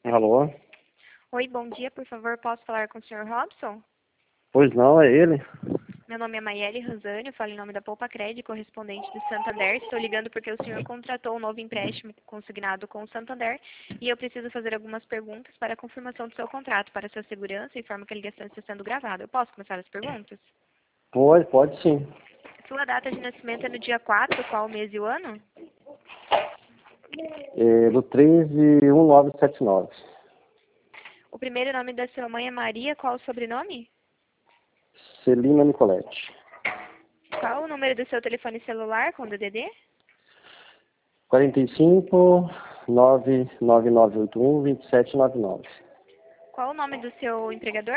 Alô? Oi, bom dia, por favor, posso falar com o senhor Robson? Pois não, é ele? Meu nome é Maiele Rosane, eu falo em nome da Poupa Crédito, correspondente do Santander. Estou ligando porque o senhor contratou um novo empréstimo consignado com o Santander e eu preciso fazer algumas perguntas para a confirmação do seu contrato, para sua segurança e forma que a ligação está sendo gravada. Eu posso começar as perguntas? Pode sim. Sua data de nascimento é no dia 4, qual o mês e o ano? É do 131979. O primeiro nome da sua mãe é Maria, qual o sobrenome? Celina Nicolete. Qual o número do seu telefone celular com DDD? 45 99981 2799. Qual o nome do seu empregador?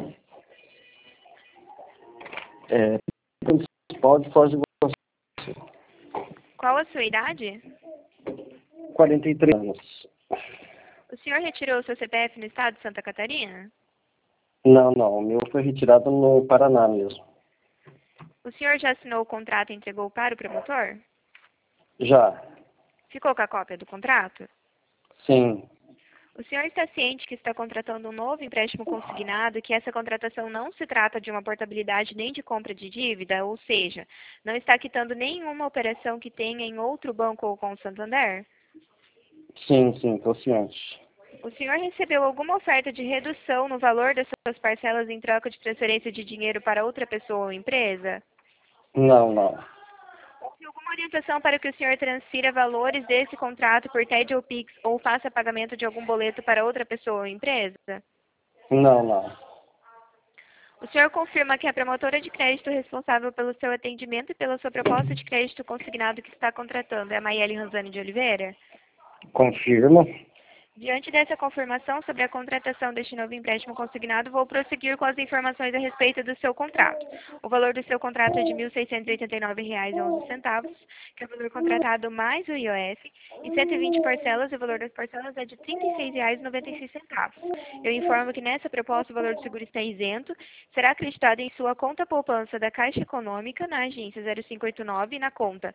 É, Municipal de Foz do Iguaçu. Qual a sua idade? 43 anos. O senhor retirou o seu CPF no estado de Santa Catarina? Não, o meu foi retirado no Paraná mesmo. O senhor já assinou o contrato e entregou para o promotor? Já, Ficou com a cópia do contrato? sim, O senhor está ciente que está contratando um novo empréstimo consignado e que essa contratação não se trata de uma portabilidade nem de compra de dívida, ou seja, não está quitando nenhuma operação que tenha em outro banco ou com o Santander? sim, tô ciente. O senhor recebeu alguma oferta de redução no valor das suas parcelas em troca de transferência de dinheiro para outra pessoa ou empresa? Não, Houve alguma orientação para que o senhor transfira valores desse contrato por TED ou Pix ou faça pagamento de algum boleto para outra pessoa ou empresa? não. O senhor confirma que a promotora de crédito responsável pelo seu atendimento e pela sua proposta de crédito consignado que está contratando é a Maiele Rosane de Oliveira? Confirmo. Diante dessa confirmação sobre a contratação deste novo empréstimo consignado, vou prosseguir com as informações a respeito do seu contrato. O valor do seu contrato é de R$ 1.689,11, que é o valor contratado mais o IOF, em 120 parcelas, e o valor das parcelas é de R$ 36,96. Eu informo que nessa proposta o valor do seguro está isento, será acreditado em sua conta poupança da Caixa Econômica, na agência 0589, e na conta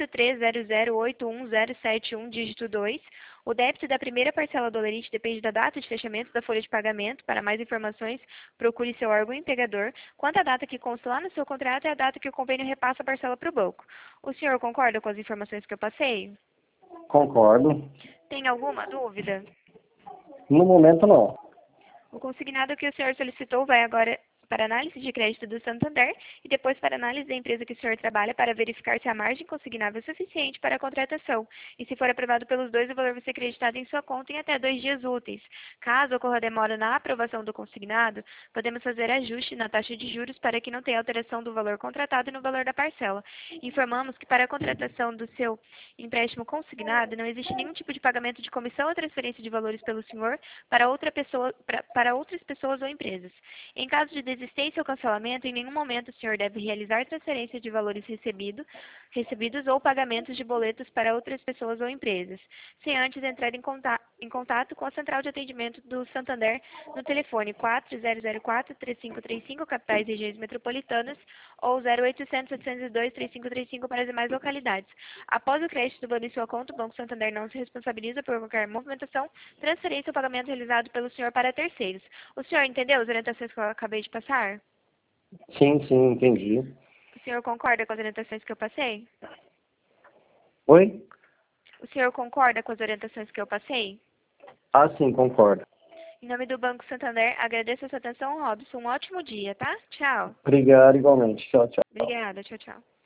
8300811071, dígito 2. O débito da primeira parcela do Olerite depende da data de fechamento da folha de pagamento. Para mais informações, procure seu órgão empregador. Quanto à data que consta lá no seu contrato, é a data que o convênio repassa a parcela para o banco. O senhor concorda com as informações que eu passei? Concordo. Tem alguma dúvida? No momento, não. O consignado que o senhor solicitou vai agora para análise de crédito do Santander e depois para análise da empresa que o senhor trabalha para verificar se a margem consignável é suficiente para a contratação. E se for aprovado pelos dois, o valor vai ser creditado em sua conta em até 2 dias úteis. Caso ocorra demora na aprovação do consignado, podemos fazer ajuste na taxa de juros para que não tenha alteração do valor contratado e no valor da parcela. Informamos que para a contratação do seu empréstimo consignado não existe nenhum tipo de pagamento de comissão ou transferência de valores pelo senhor para outra pessoa, para outras pessoas ou empresas. Em caso de desistência ou cancelamento, em nenhum momento o senhor deve realizar transferência de valores recebidos ou pagamentos de boletos para outras pessoas ou empresas, sem antes entrar em contato com a central de atendimento do Santander no telefone 4004-3535, capitais e regiões metropolitanas, ou 0800-702-3535 para as demais localidades. Após o crédito do valor em sua conta, o Banco Santander não se responsabiliza por qualquer movimentação, transferência ou pagamento realizado pelo senhor para terceiros. O senhor entendeu as orientações que eu acabei de passar? Sim, entendi. O senhor concorda com as orientações que eu passei? Oi? O senhor concorda com as orientações que eu passei? Ah, sim, concordo. Em nome do Banco Santander, agradeço a sua atenção, Robson. Um ótimo dia, tá? Tchau. Obrigado igualmente. Tchau. Obrigada. Tchau, tchau.